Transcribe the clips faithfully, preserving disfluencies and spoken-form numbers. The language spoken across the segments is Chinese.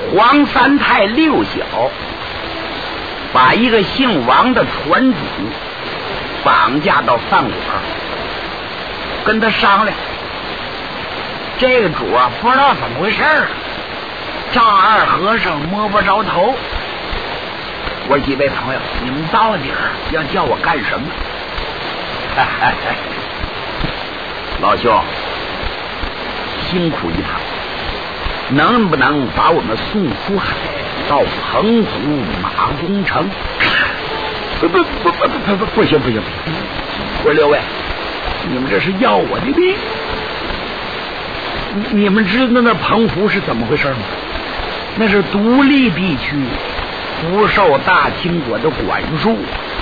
黄三太六小把一个姓王的船主绑架到饭馆，跟他商量。这个主啊不知道怎么回事啊，丈二和尚摸不着头。我几位朋友，你们到底儿要叫我干什么？老兄，辛苦一趟，能不能把我们送出海到澎湖马公城？不不不不不不不行不行！我说六位，你们这是要我的命！你你们知道那澎湖是怎么回事吗？那是独立地区，不受大清国的管束，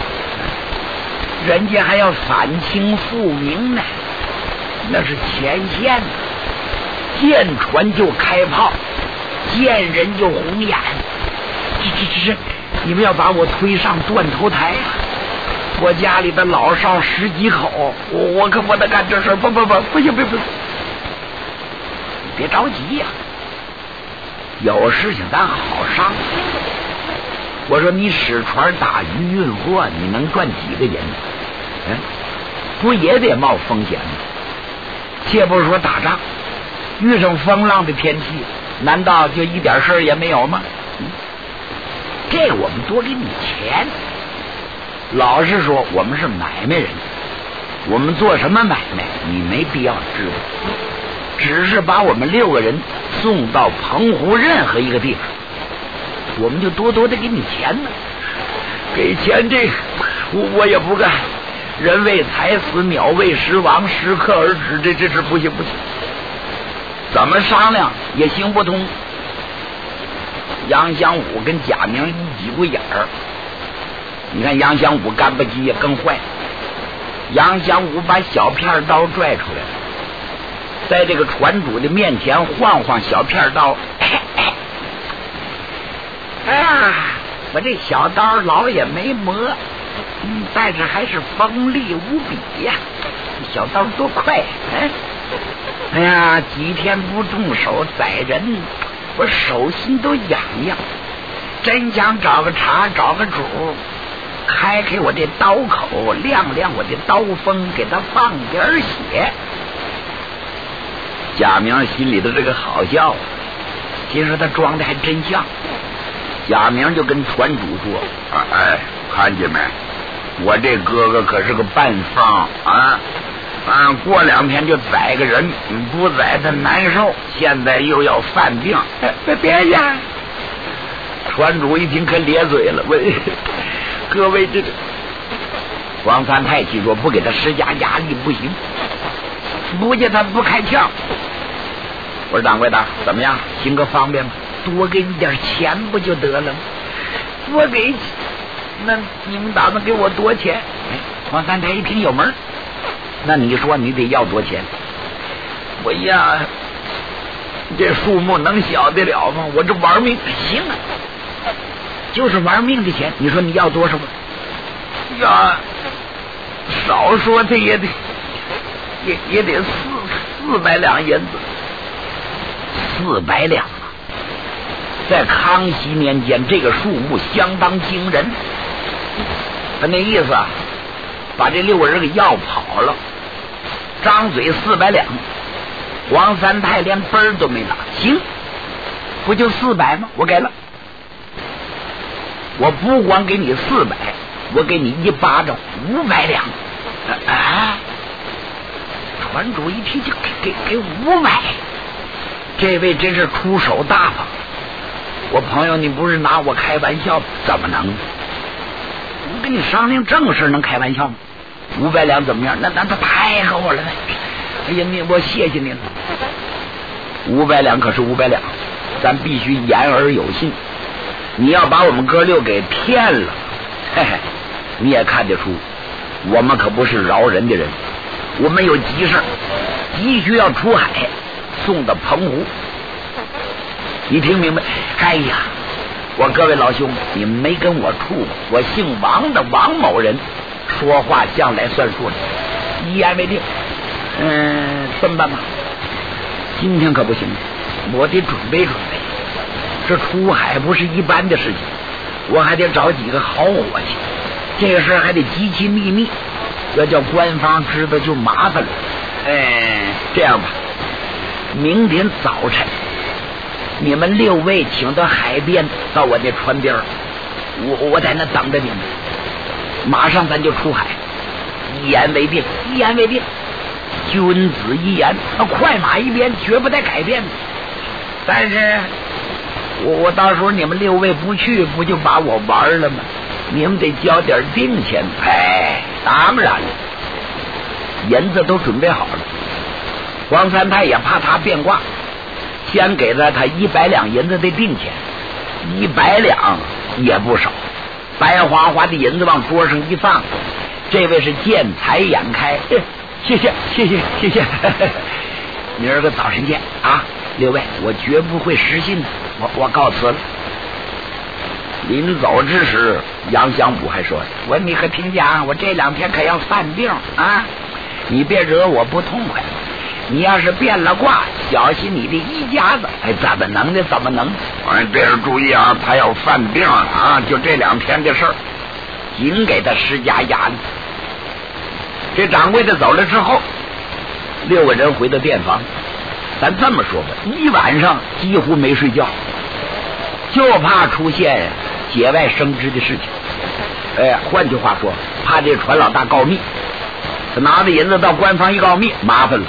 人家还要反清复明呢，那是前线，见船就开炮，见人就红眼。这这这这，你们要把我推上断头台啊！我家里的老少十几口，我我可不能干这事！不不不，不行不不，别着急呀、啊，有事情咱好商。我说你使船打鱼运货，你能赚几个银子？嗯，不也得冒风险吗？且不是说打仗，遇上风浪的天气，难道就一点事儿也没有吗？嗯，这我们多给你钱。老实说，我们是买卖人，我们做什么买卖你没必要知道，只是把我们六个人送到澎湖任何一个地方，我们就多多的给你钱呢。给钱这我我也不干，人为财死，鸟为食亡，适可而止，这这是不行不行，怎么商量也行不通。杨祥武跟贾明一挤过眼儿，你看杨祥武干不急也更坏。杨祥武把小片刀拽出来了，在这个船主的面前晃晃小片刀。哎呀，我这小刀老也没磨，嗯，但是还是锋利无比呀、啊！小刀多快呀、啊！哎呀，几天不动手宰人，我手心都痒痒，真想找个茬找个主，开开我这刀口，亮亮我的刀锋，给他放点血。贾明心里的这个好笑，其实他装的还真像。贾明就跟船主说：“哎，看见没？我这哥哥可是个半方啊！啊，过两天就宰个人，不宰他难受。现在又要犯病，别别呀！”船主一听可咧嘴了，喂，各位这个王三太气说不给他施加压力不行，不见他不开窍。我说掌柜的怎么样，行个方便吗？多给你点钱不就得了吗？多给，那你们打算给我多钱？哎，王三太一听有门，那你说你得要多钱？我呀，这数目能小得了吗？我这玩命行啊，就是玩命的钱。你说你要多少吧？呀，少说他也得也也得四四百两银子，四百两。在康熙年间，这个数目相当惊人。他那意思啊，把这六个人给要跑了，张嘴四百两。王三太连分儿都没拿，行，不就四百吗？我给了，我不光给你四百，我给你一巴掌五百两。啊！船主一听就给给给五百，这位真是出手大方。我朋友，你不是拿我开玩笑，怎么能？我跟你商量正事，能开玩笑吗？五百两怎么样？那那他太够了！哎呀，你我谢谢您了。五百两可是五百两，咱必须言而有信。你要把我们哥六给骗了，嘿嘿，你也看得出，我们可不是饶人的人。我们有急事，急需要出海，送到澎湖。你听明白？哎呀，我各位老兄，你们没跟我处过，我姓王的王某人，说话向来算数的，一言为定。嗯，这么办吧，今天可不行，我得准备准备。 这出海不是一般的事情，我还得找几个好伙计，这个事还得极其秘密，要叫官方知道就麻烦了。哎，这样吧，明天早晨你们六位请到海边，到我那船边，我我在那等着你们，马上咱就出海。一言为定，一言为定，君子一言，快马一鞭，绝不带改变的。但是我我到时候你们六位不去，不就把我玩了吗？你们得交点定钱。哎，当然了，银子都准备好了。黄三太也怕他变卦，先给了他一百两银子的定钱，一百两也不少，白花花的银子往桌上一放，这位是见财眼开，哎，谢谢谢谢谢谢，明儿个早晨见啊！六位，我绝不会失信的，我我告辞了。临走之时，杨相卜还说：“我你可听讲，我这两天可要犯病啊，你别惹我不痛快。你要是变了卦，小心你的一家子。”哎，怎么能的？怎么能？哎，别人注意啊，他要犯病啊，就这两天的事儿，尽给他施加压力。这掌柜的走了之后，六个人回到店房。咱这么说吧，一晚上几乎没睡觉，就怕出现节外生枝的事情。哎，换句话说，怕这船老大告密，他拿着银子到官方一告密，麻烦了。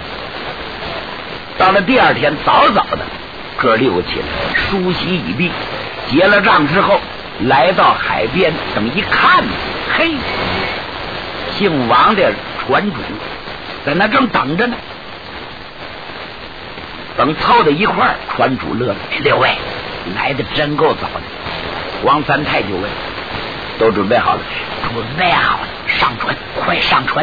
到了第二天早早的，哥六个起来梳洗已毕，结了账之后，来到海边，等一看，嘿，姓王的船主在那正等着呢。等凑到一块儿，船主乐了：“六位来的真够早的。”王三太就问：“都准备好了？”“准备好了，上船，快上船！”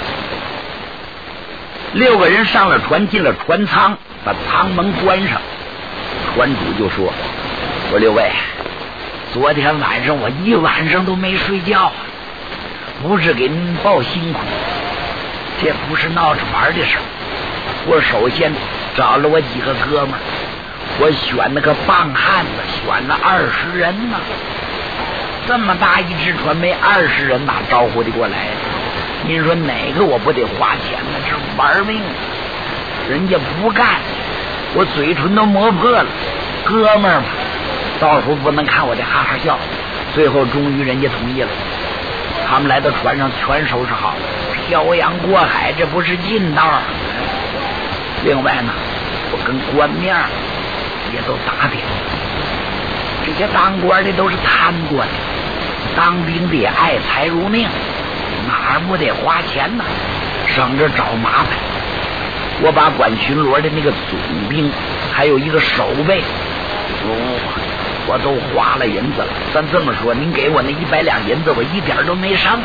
六个人上了船，进了船舱，把舱门关上。船主就说：“我六位，昨天晚上我一晚上都没睡觉，不是给您报辛苦，这不是闹着玩的事儿。我首先找了我几个哥们儿，我选那个棒汉子，选了二十人呢。这么大一只船，没二十人哪招呼得过来？您说哪个我不得花钱呢？这玩命，人家不干，我嘴唇都磨破了。哥们儿嘛，到时候不能看我这哈哈笑。最后终于人家同意了，他们来到船上全收拾好了，漂洋过海，这不是近道。另外呢，我跟官面也都打点，这些当官的都是贪官，当兵的也爱财如命，哪儿不得花钱呢？省着找麻烦。我把管巡逻的那个总兵，还有一个守备，哦，我都花了银子了。咱这么说，您给我那一百两银子，我一点都没剩。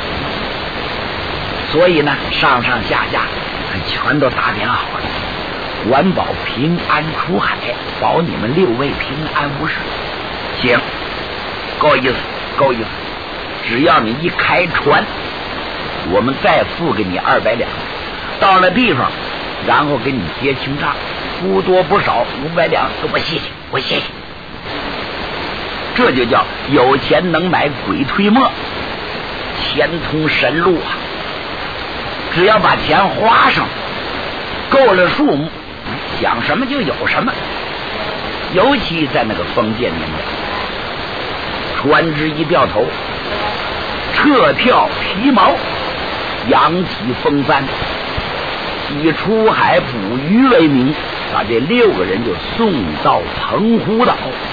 所以呢，上上下下全都打点好了，管保平安出海，保你们六位平安无事。行，够意思，够意思。只要你一开船，我们再付给你二百两。到了地方，然后给你结清账，不多不少，五百两，我谢谢，我谢谢。这就叫有钱能买鬼推磨，钱通神路啊！只要把钱花上，够了数目，想什么就有什么。尤其在那个封建年代，船只一掉头，撤跳皮毛，扬起风帆，以出海捕鱼为名，把这六个人就送到澎湖岛。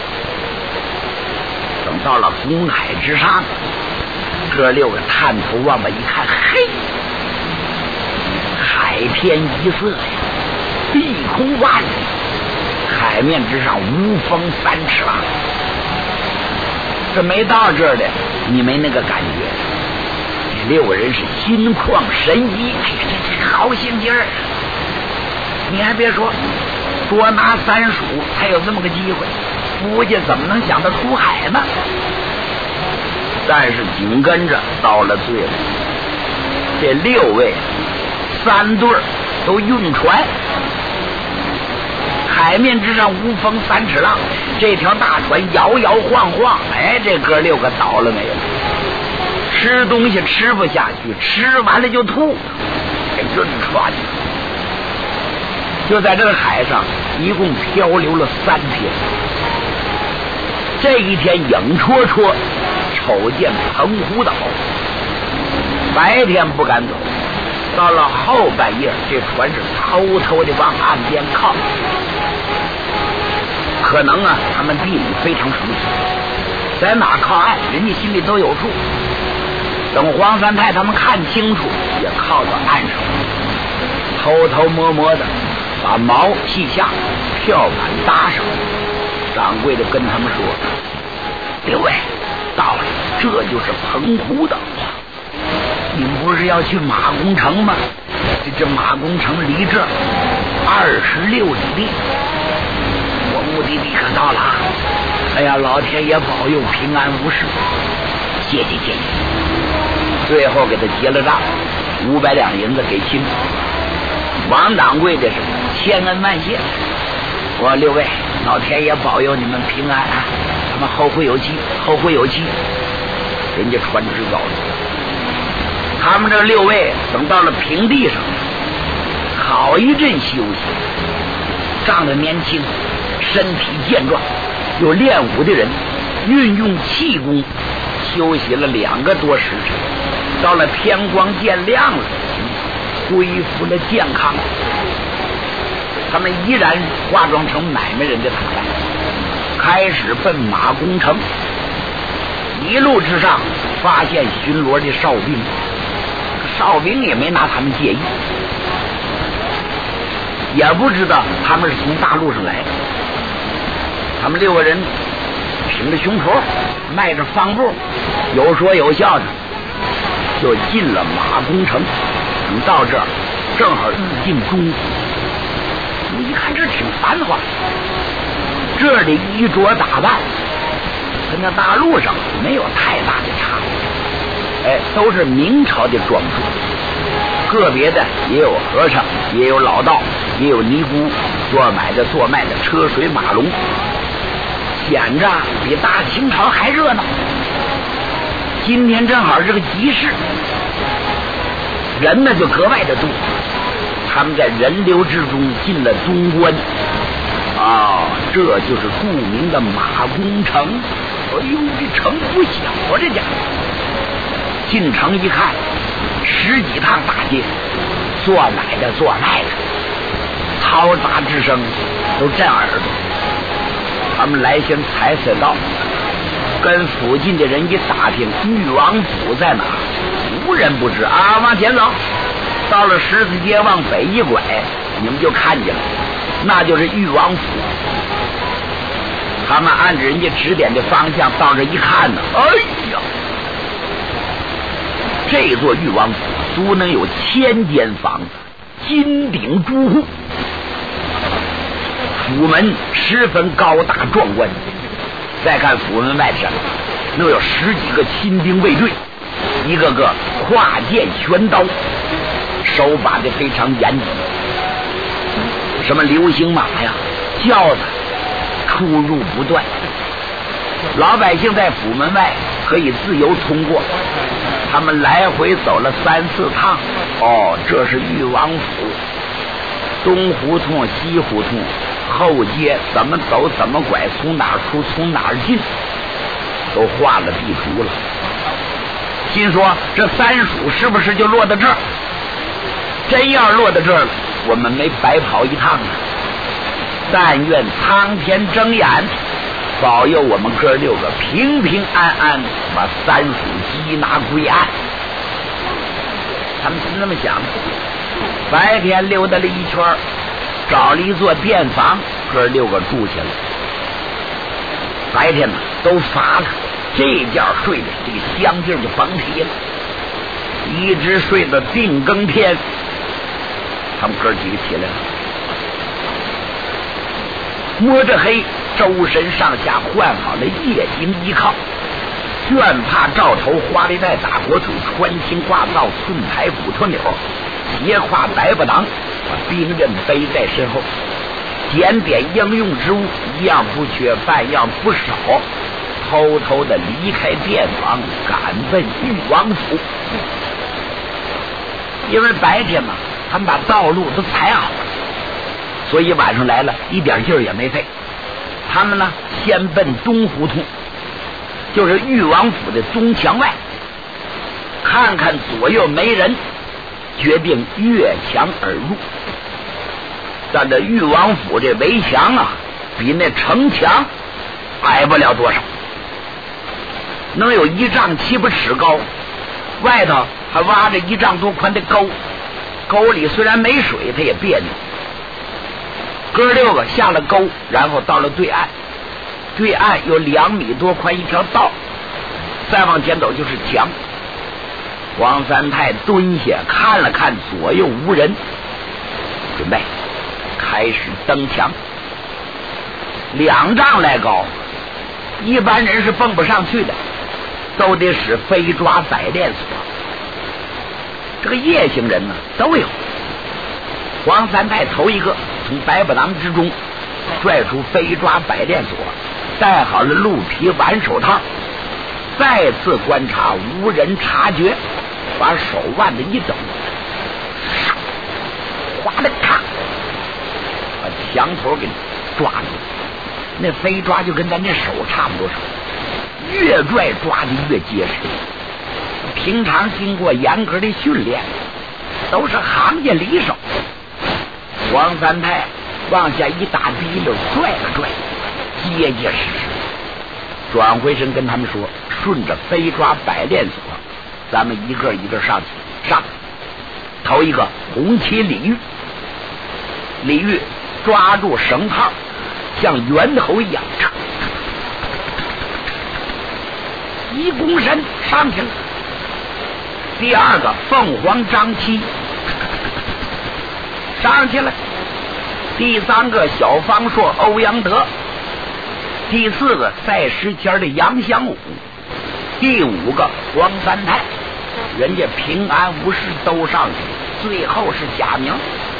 等到了红海之上，哥六个探头往外一看，嘿，海天一色呀，碧空万里，海面之上无风三尺啊。这没到这儿的，你没那个感觉。这六个人是心旷神怡，哎呀，这这好兴劲儿！你还别说，多拿三数才有这么个机会，夫家怎么能想到出海呢？但是紧跟着到了最后，这六位三对都晕船， 海面之上无风三尺浪，这条大船摇摇晃晃，哎，这哥六个倒了没有？吃东西吃不下去，吃完了就吐，给晕船。就在这个海上一共漂流了三天，这一天影绰绰瞅见澎湖岛，白天不敢走，到了后半夜这船是偷偷的往岸边靠，可能啊他们地理非常熟悉，在哪靠岸人家心里都有数。等黄三太他们看清楚，也靠到岸上，偷偷摸摸的把锚系下，票板搭上。掌柜的跟他们说：“六位，到了，这就是澎湖岛啊！你们不是要去马公城吗？这这马公城离这二十六里地，我目的地可到了。哎呀，老天爷保佑平安无事，谢谢谢谢。”最后给他结了账，五百两银子给清。王掌柜的是千恩万谢，我六位，老天爷保佑你们平安啊！咱们后会有期，后会有期。人家船只走了，他们这六位等到了平地上，好一阵休息。仗着年轻，身体健壮，有练武的人，运用气功，休息了两个多时辰。到了天光见亮了，恢复了健康。他们依然化妆成买卖人的打扮，开始奔马公城。一路之上发现巡逻的哨兵，哨兵也没拿他们介意，也不知道他们是从大路上来的。他们六个人挺着胸口，迈着方步，有说有笑的就进了马公城。等到这儿正好日进中午，你一看这挺繁华，这里衣着打扮跟那大陆上没有太大的差别，哎，都是明朝的装束，个别的也有和尚，也有老道，也有尼姑，做买的做卖的车水马龙，显着比大清朝还热闹。今天正好是个集市，人呢就格外的多。他们在人流之中进了东关，啊、哦，这就是著名的马公城。哎呦，这城不小啊，这家伙。进城一看，十几趟大街，做买的做卖的，嘈杂之声都震耳朵。他们来先才色道，跟附近的人一打听，裕王府在哪，无人不知啊。往前走，到了十字街往北一拐，你们就看见了，那就是裕王府。他们按着人家指点的方向到这一看呢，哎呀，这座裕王府足能有千间房子，金顶朱户，府门十分高大壮观。再看府门外边，能有十几个亲兵卫队，一个个跨剑悬刀，手把的非常严谨。什么流星马呀、轿子出入不断，老百姓在府门外可以自由通过。他们来回走了三四趟，哦，这是裕王府，东胡同西胡同，后街怎么走怎么拐，从哪儿出从哪儿进，都画了地图了。心说这三蜀是不是就落到这儿？真要落到这儿了，我们没白跑一趟啊！但愿苍天睁眼，保佑我们哥六个平平安安把三蜀缉拿归案。他们是那么想的。白天溜达了一圈，找了一座店房，哥六个住下了。白天呢都乏了，这觉睡的这个香劲就甭提了，一直睡到定更天。他们哥几个起来了，摸着黑，周身上下换好了夜行衣靠，绢帕罩头，花里带打火腿，穿青挂罩，寸牌骨头钮，斜挎白不裆，把兵刃背在身后。 捡点应用之物，一样不缺，半样不少，偷偷的离开店房，赶奔裕王府。因为白天嘛，他们把道路都踩好了，所以晚上来了一点劲儿也没费。他们呢，先奔东胡同，就是裕王府的东墙外，看看左右没人，决定越墙而入。但这裕王府这围墙啊，比那城墙矮不了多少，能有一丈七八尺高，外头还挖着一丈多宽的沟，沟里虽然没水，它也别扭。哥六个下了沟，然后到了对岸，对岸有两米多宽一条道，再往前走就是墙。王三太蹲下看了看左右无人，准备开始登墙。两丈来高，一般人是蹦不上去的，都得使飞抓百炼锁。这个夜行人呢都有。王三太头一个从百宝囊之中拽出飞抓百炼锁，戴好了鹿皮挽手套，再次观察无人察觉，把手腕子一抖，哗的咔，把墙头给抓住。那飞抓就跟咱这手差不多少，越拽抓的越结实。平常经过严格的训练，都是行家里手。王三太往下一打滴溜，拽了拽，结结实实。转回身跟他们说：“顺着飞抓百炼锁，咱们一个一个上去。上，头一个红旗李煜，李煜抓住绳套，像猿猴一样，一躬身上去了。第二个凤凰张七上去了。第三个小方硕欧阳德，第四个赛时迁的杨祥武，第五个王三太，人家平安无事都上去。最后是贾明。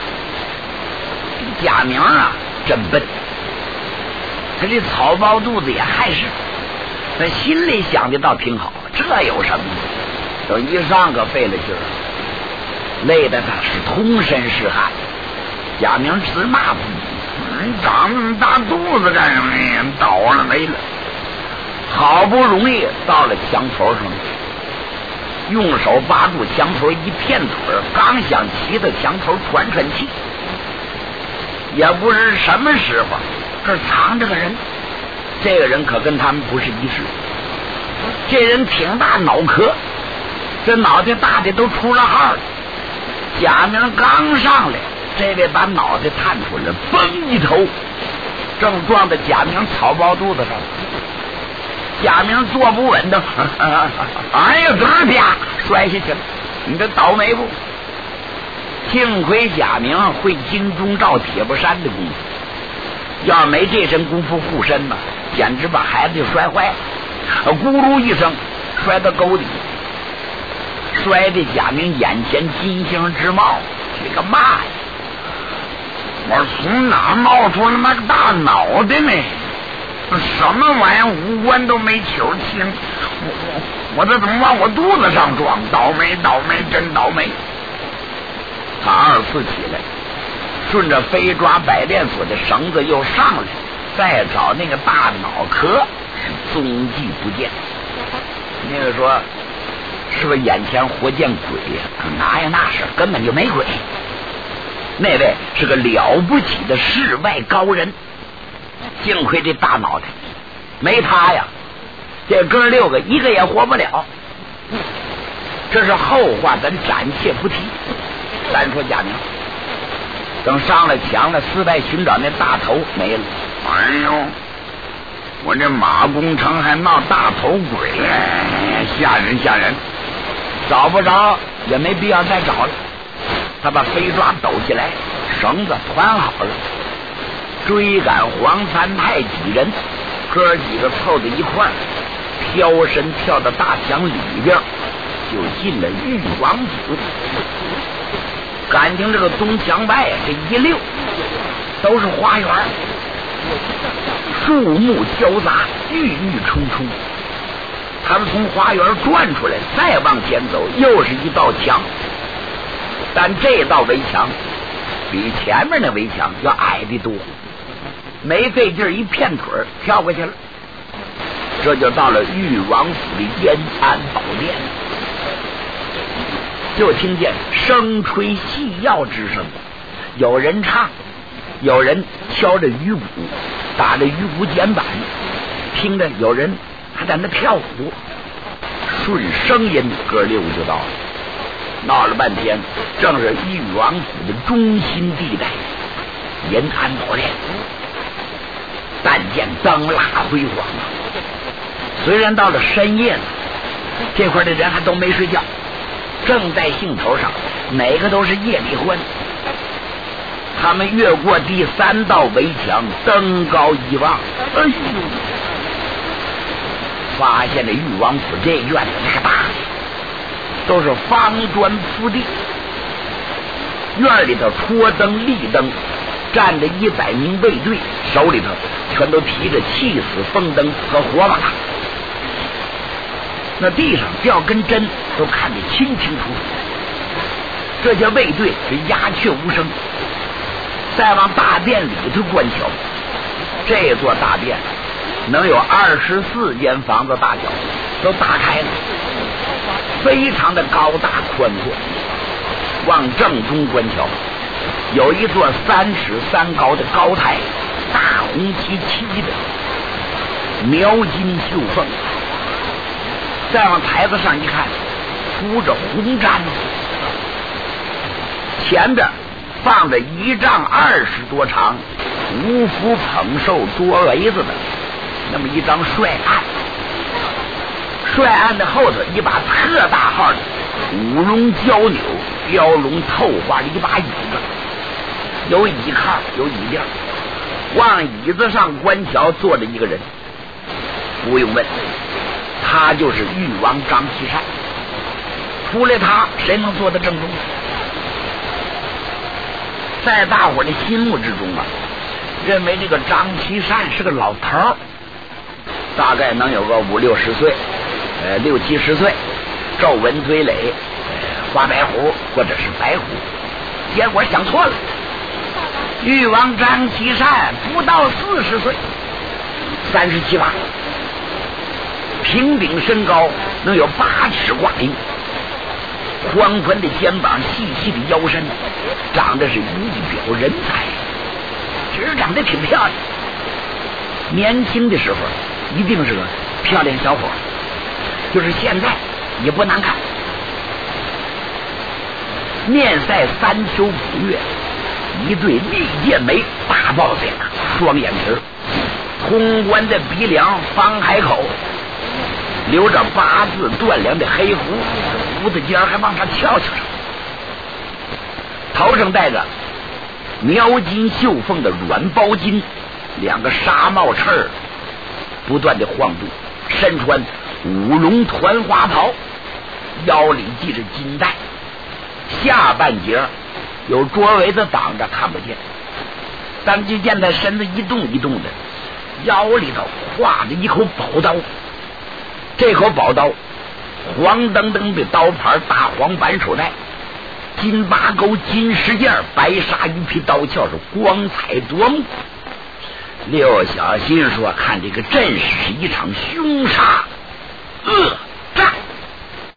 贾明啊真笨，他这草包肚子也害事，他心里想的倒挺好，这有什么？等一上可费了劲儿，累得他是通身是汗。贾明直骂他：“你长那么大肚子干什么呀？倒了霉了！”好不容易到了墙头上，用手扒住墙头一片腿，刚想骑到墙头喘喘气，也不知什么时候这藏着个人。这个人可跟他们不是一世，这人挺大脑壳，这脑袋大的都出了号了。贾明刚上来，这位把脑袋探出来，嘣一头正撞在贾明草包肚子上。贾明坐不稳的，哎呀，嘚儿啪摔下去了。你这倒霉不？幸亏贾明会金钟罩铁布衫的功夫，要没这身功夫护身呢，简直把孩子就摔坏了。咕噜一声摔到沟里，摔的贾明眼前金星直冒，这个妈呀！我从哪冒出那么个大脑袋呢？什么玩意儿五官都没球清，我我我这怎么往我肚子上撞？倒霉倒霉真倒霉！他二次起来，顺着飞抓百炼锁的绳子又上来，再找那个大脑壳，是踪迹不见。那个说是不是眼前活见鬼呀？哪呀那是，根本就没鬼。那位是个了不起的世外高人，幸亏这大脑袋没他呀，这哥六个一个也活不了。这是后话，咱暂且不提。单说贾明，等上了墙了，四外寻找那大头没了。哎呦，我这马工程还闹大头鬼，吓人吓人！找不着也没必要再找了。他把飞抓抖起来，绳子团好了，追赶黄三太几人，哥几个凑在一块儿，飘身跳到大墙里边，就进了裕王府。感情这个东墙外这一溜， 都是花园，树木交杂，郁郁葱葱。他们从花园转出来，再往前走，又是一道墙。但这道围墙比前面的围墙要矮得多，没费劲一片腿跳过去了。这就到了裕王府的延安宝殿，就听见声吹细药之声，有人唱，有人敲着鱼鼓，打着鱼鼓键盘，听着有人还在那跳舞，顺声音歌溜就到了。闹了半天，正是裕王府的中心地带延安宝殿。但见灯蜡辉煌啊！虽然到了深夜了，这块的人还都没睡觉，正在兴头上，哪个都是夜里欢。他们越过第三道围墙，登高一望，哎呦，发现了裕王府这院子那个大，都是方砖铺地，院里头戳灯立灯，站着一百名卫队，手里头全都提着气死风灯和火把，那地上掉根针都看得清清楚楚。这些卫队是鸦雀无声。再往大殿里头观瞧，这座大殿能有二十四间房子大小，都打开了，非常的高大宽阔。往正中观瞧，有一座三尺三高的高台，大红漆漆的，描金绣凤。再往台子上一看，铺着红毡，前边放着一丈二十多长、五福捧寿桌围子的那么一张帅案，帅案的后头一把特大号的五龙交钮雕龙透花的一把椅子，有椅靠，有椅垫，往椅子上观瞧坐着一个人，不用问，他就是裕王张其善。除了他，谁能坐得正中？在大伙的心目之中啊，认为这个张其善是个老头儿，大概能有个五六十岁，呃，六七十岁，皱纹堆垒，呃，花白胡或者是白胡。结果想错了，裕王张其善不到四十岁，三十七八，平顶身高能有八尺挂零，宽宽的肩膀，细细的腰身，长得是一表人才，只长得挺漂亮。年轻的时候一定是个漂亮小伙，就是现在也不难看。面赛三秋五月，一对利剑眉，大豹子眼，双眼皮，通关的鼻梁，方海口，留着八字断梁的黑胡，胡子尖还往上翘翘上，头上戴着描金绣凤的软包巾，两个纱帽翅儿不断的晃动，身穿五龙团花袍，腰里系着金带，下半截有桌围子挡着看不见，但就见他身子一动一动的，腰里头挎着一口宝刀，这口宝刀黄澄澄的刀牌，大黄板手带，金八钩金石件，白纱鱼皮刀鞘，是光彩夺目。六小心说，看这个阵势是一场凶杀，